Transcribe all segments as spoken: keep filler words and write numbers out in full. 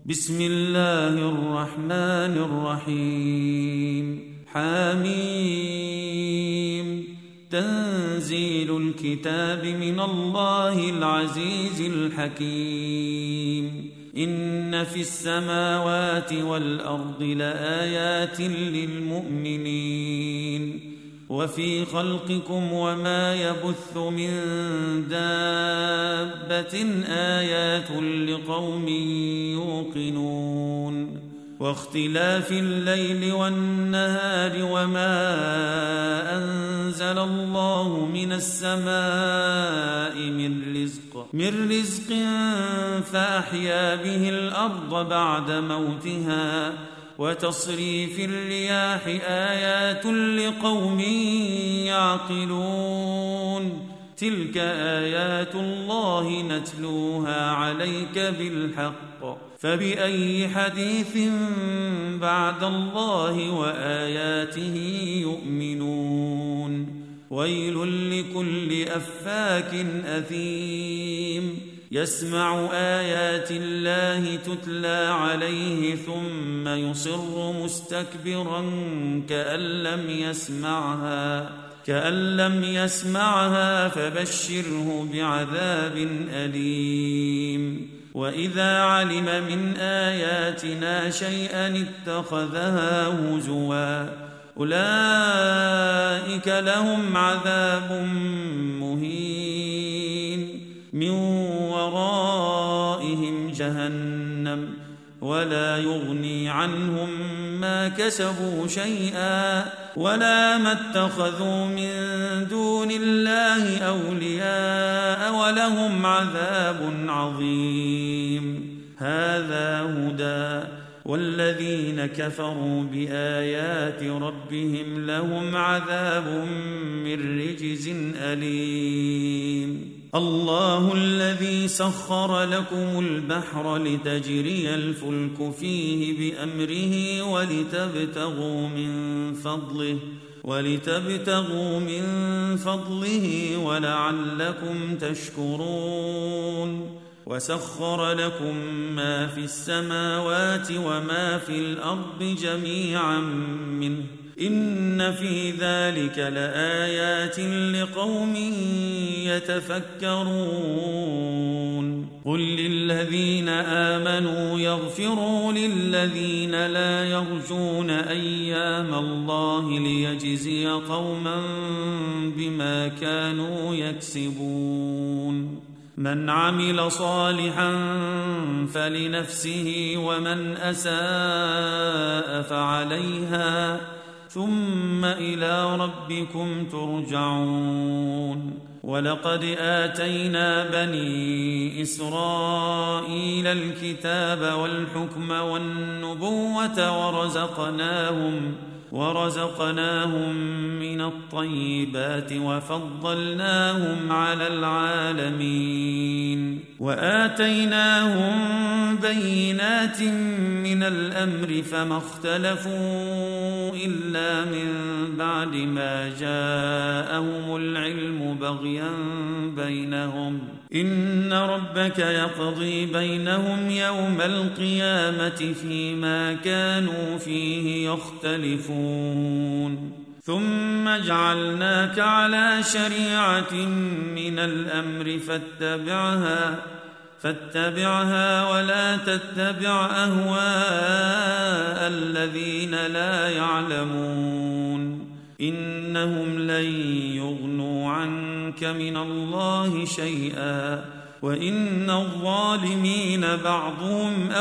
بسم الله الرحمن الرحيم. حميم. تنزيل الكتاب من الله العزيز الحكيم. إن في السماوات والأرض لآيات للمؤمنين وفي خلقكم وما يبث من دابة آيات لقوم يوقنون. واختلاف الليل والنهار وما أنزل الله من السماء من رزق من رزق فأحيا به الأرض بعد موتها وتصريف الرياح آيات لقوم يعقلون. تلك آيات الله نتلوها عليك بالحق فبأي حديث بعد الله وآياته يؤمنون. ويل لكل أفاك أثيم يسمع آيات الله تتلى عليه ثم يصر مستكبرا كأن لم يسمعها كأن لم يسمعها فبشره بعذاب أليم. وإذا علم من آياتنا شيئا اتخذها هزوا أولئك لهم عذاب مهين من ورائهم جهنم ولا يغني عنهم ما كسبوا شيئا ولا ما اتخذوا من دون الله أولياء ولهم عذاب عظيم. هذا هدى والذين كفروا بآيات ربهم لهم عذاب من رجز أليم. الله الذي سخر لكم البحر لتجري الفلك فيه بأمره ولتبتغوا من فضله ولتبتغوا من فضله ولعلكم تشكرون. وسخر لكم ما في السماوات وما في الأرض جميعا منه إن في ذلك لآيات لقوم يتفكرون. قل للذين آمنوا يغفروا للذين لا يرجون أيام الله ليجزي قوما بما كانوا يكسبون. من عمل صالحا فلنفسه ومن أساء فعليها ثم إلى ربكم ترجعون. ولقد آتينا بني إسرائيل الكتاب والحكم والنبوة ورزقناهم ورزقناهم من الطيبات وفضلناهم على العالمين وآتيناهم بينات من الأمر فما اختلفوا إلا من بعد ما جاءهم العلم بغيا بينهم إن ربك يقضي بينهم يوم القيامة فيما كانوا فيه يختلفون. ثم جعلناك على شريعة من الأمر فاتبعها فاتبعها ولا تتبع أهواء الذين لا يعلمون إنهم لن يغنوا عنك من الله شيئا وإن الظالمين بعضهم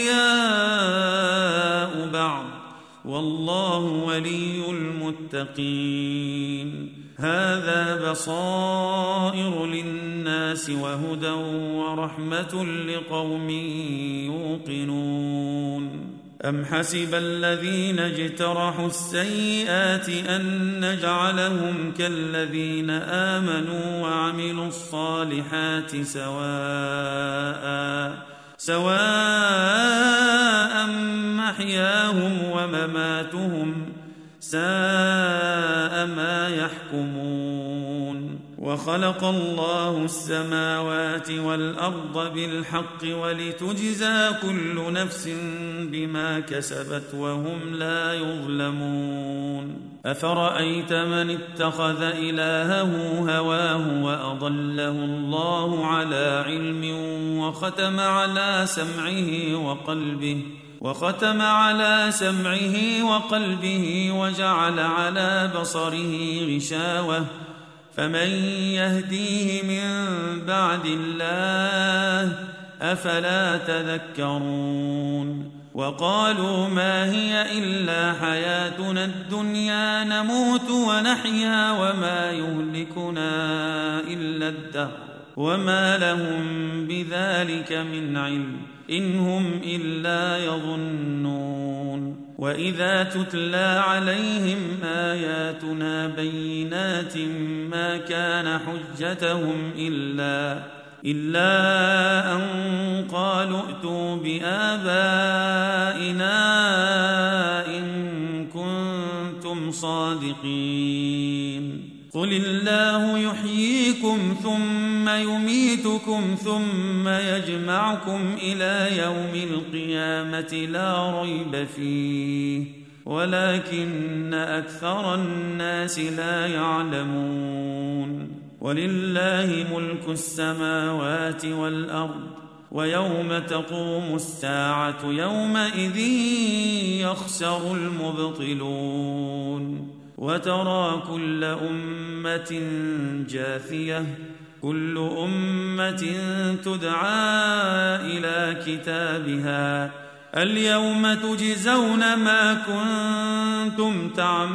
أولياء بعض والله ولي المتقين. هذا بصائر للناس وهدى ورحمة لقوم يوقنون. أم حسب الذين اجترحوا السيئات أن نجعلهم كالذين آمنوا وعملوا الصالحات سواء سواء محياهم ومماتهم ساء ما يحكمون. وخلق الله السماوات والأرض بالحق ولتجزى كل نفس بما كسبت وهم لا يظلمون أفرأيت من اتخذ إلهه هواه وأضله الله على علم وختم على سمعه وقلبه وختم على سمعه وقلبه وجعل على بصره غشاوة فمن يهديه من بعد الله أفلا تذكرون وقالوا ما هي إلا حياتنا الدنيا نموت ونحيا وما يهلكنا إلا الدهر وما لهم بذلك من علم إن هم إلا يظنون وإذا تتلى عليهم آياتنا بينات ما كان حجتهم إلا إلا أن قالوا ائتوا بآبائنا إن كنتم صادقين قل الله يحييكم ثم يميتكم ثم يجمعكم إلى يوم القيامة لا ريب فيه ولكن أكثر الناس لا يعلمون ولله ملك السماوات والأرض ويوم تقوم الساعة يومئذ يخسر المبطلون وترى كل أمة جاثية كل أمة تدعى إلى كتابها اليوم تجزون ما كنتم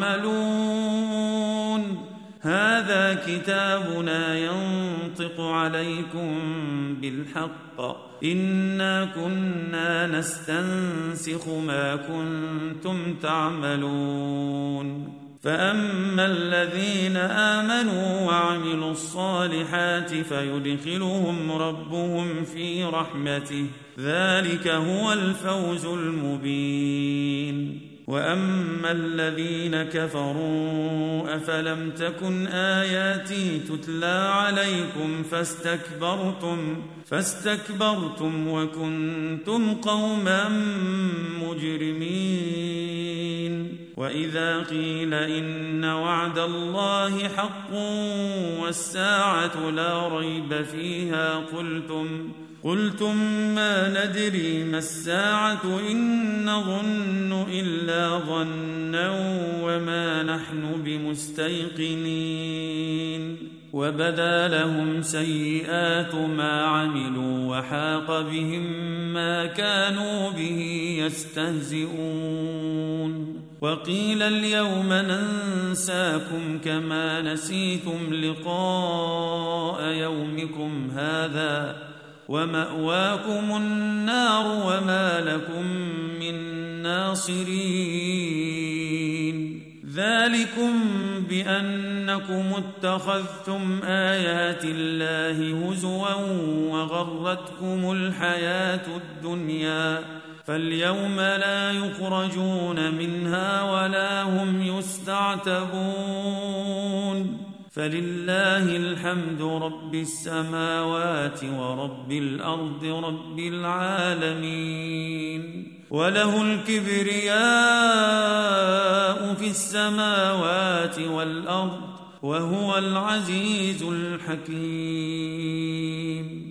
تعملون هذا كتابنا ينطق عليكم بالحق إنا كنا نستنسخ ما كنتم تعملون فأما الذين آمنوا وعملوا الصالحات فيدخلهم ربهم في رحمته ذلك هو الفوز المبين وأما الذين كفروا أفلم تكن آياتي تتلى عليكم فاستكبرتم فاستكبرتم وكنتم قوما مجرمين وإذا قيل إن وعد الله حق والساعة لا ريب فيها قلتم قلتم ما ندري ما الساعة إن نظن إلا ظنا وما نحن بمستيقنين وبدا لهم سيئات ما عملوا وحاق بهم ما كانوا به يستهزئون وقيل اليوم ننساكم كما نسيتم لقاء يومكم هذا ومأواكم النار وما لكم من ناصرين ذلكم بأنكم اتخذتم آيات الله هزوا وغرتكم الحياة الدنيا فاليوم لا يخرجون منها ولا هم يستعتبون فلله الحمد رب السماوات ورب الأرض رب العالمين وله الكبرياء في السماوات والأرض وهو العزيز الحكيم